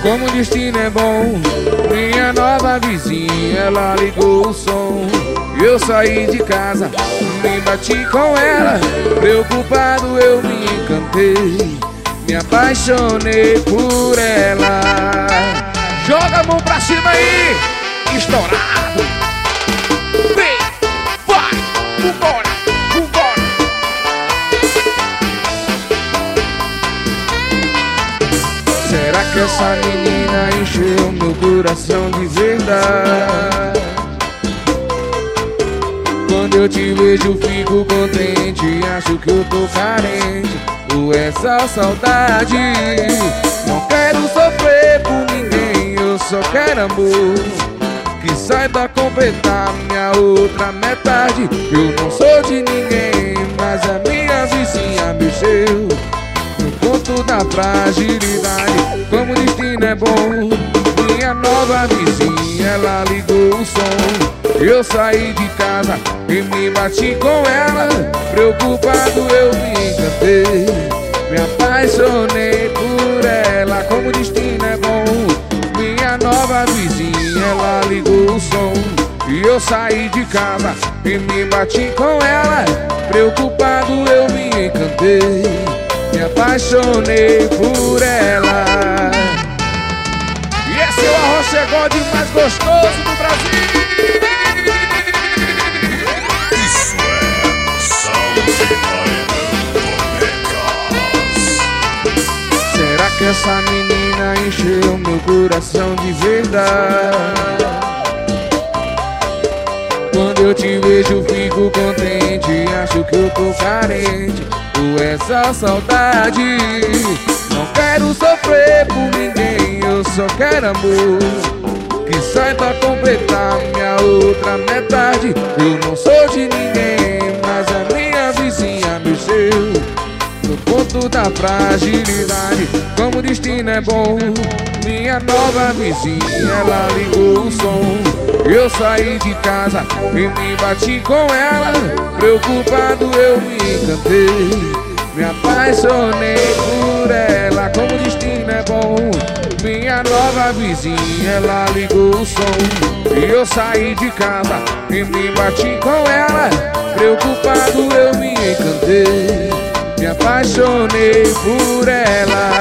Como o destino é bom, minha nova vizinha, ela ligou o som. Eu saí de casa, me bati com ela, preocupado eu me encantei, me apaixonei por ela. Joga a mão pra cima aí, estourado. Vem, vai, vambora, vambora. Será que essa menina encheu meu coração de verdade? Quando eu te vejo fico contente, acho que eu tô carente, ou essa saudade. Não quero sofrer por ninguém, eu só quero amor que saiba completar minha outra metade. Eu não sou de ninguém, mas a minha vizinha mexeu no ponto da fragilidade. Como o destino é bom, minha nova vizinha, ela ligou o som. Eu saí de casa e me bati com ela, preocupado eu me encantei, me apaixonei por ela. Como o destino é bom, minha nova vizinha, ela ligou o som. E eu saí de casa e me bati com ela, preocupado eu me encantei, me apaixonei por ela. E esse é o arroz chegode mais gostoso do Brasil. Isso é Sound Será que essa menina encheu meu coração de verdade? Quando eu te vejo fico contente, acho que eu tô carente, ou essa saudade. Não quero sofrer por ninguém, eu só quero amor que saiba completar minha outra metade. Eu não sou de ninguém, mas a minha vizinha mexeu no ponto da fragilidade. Como o destino é bom, minha nova vizinha, ela ligou o som. Eu saí de casa e me bati com ela, preocupado eu me encantei, me apaixonei por ela. Como o destino é bom, minha nova vizinha, ela ligou o som. E eu saí de casa e me bati com ela, preocupado eu me encantei, me apaixonei por ela.